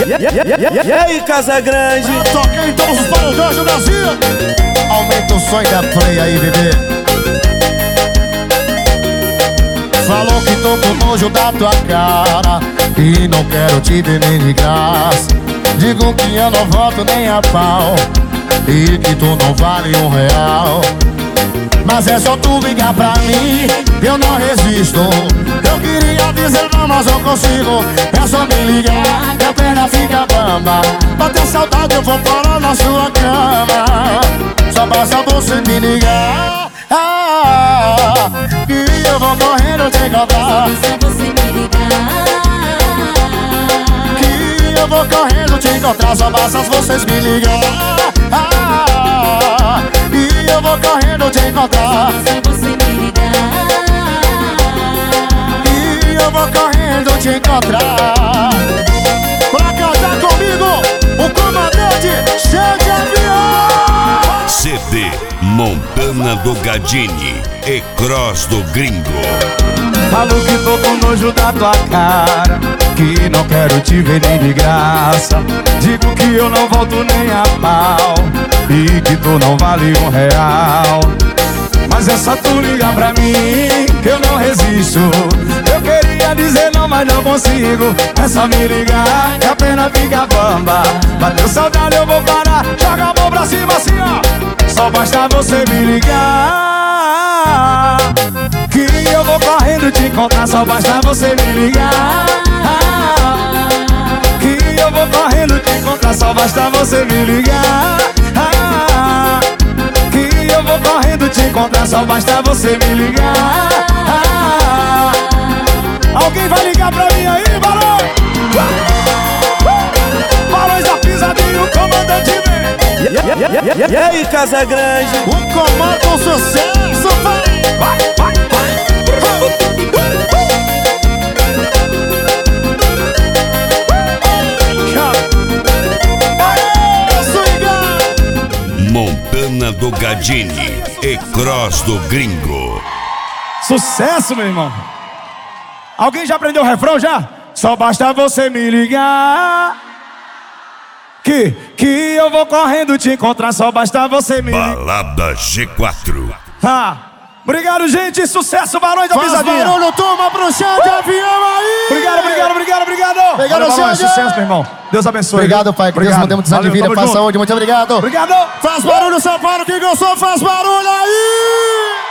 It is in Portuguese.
E aí, Casa Grande? Toquei em todos os paredões do Brasil. Aumenta o som da play aí, bebê. Falou que tô com nojo da tua cara e não quero te ver nem de graça. Digo que eu não volto nem a pau e que tu não vale R$1. Mas é só tu ligar pra mim, eu não resisto. Eu queria dizer não, mas não consigo. É só me ligar, minha perna fica bamba. Bater saudade eu vou parar na sua cama. Só basta você me ligar, que eu vou correndo te encontrar. Só você me ligar, Que eu vou correndo te encontrar. Só basta vocês me ligar, e eu vou correndo te encontrar. só você me ligar. E eu vou correndo te encontrar. Pra cantar comigo, o comandante Chega Avião. CD Montana do Gadini e Cross do Gringo. Falo que tô com nojo da tua cara, que não quero te ver nem de graça. Digo que eu não volto nem a pau e que tu não vale R$1. Mas é só tu ligar pra mim, que eu não resisto. Eu queria dizer não, mas não consigo. É só me ligar, que a pena fica bamba. Bateu saudade eu vou parar, joga a mão pra cima assim ó. Só basta você me ligar, que eu vou correndo te encontrar. Só basta você me ligar, que eu vou correndo te encontrar. Só basta você me ligar, que eu vou correndo te encontrar. Só basta você me ligar. Alguém vai ligar pra mim aí, Barão? Barões da Pisadinha, o comandante vem. E aí, Casa Grande? O comando, o sucesso, vai, vai, Montana do Gadini e Cross do Gringo. Sucesso, meu irmão. Alguém já aprendeu o refrão já? Só basta você me ligar, que eu vou correndo te encontrar. Só basta você me ligar. Balada G4. Obrigado, gente. Sucesso, Barões da Pisadinha. Faz barulho, turma, pro Chão de Avião aí. Obrigado. Obrigado, Barões, Xande. sucesso, meu irmão. Deus abençoe. Obrigado, pai. Que Deus Obrigado. nos dê muitos anos de vida, Valeu, paz, tamo junto. saúde. Muito obrigado. Obrigado. Faz barulho, São Paulo, que gostou, faz barulho aí.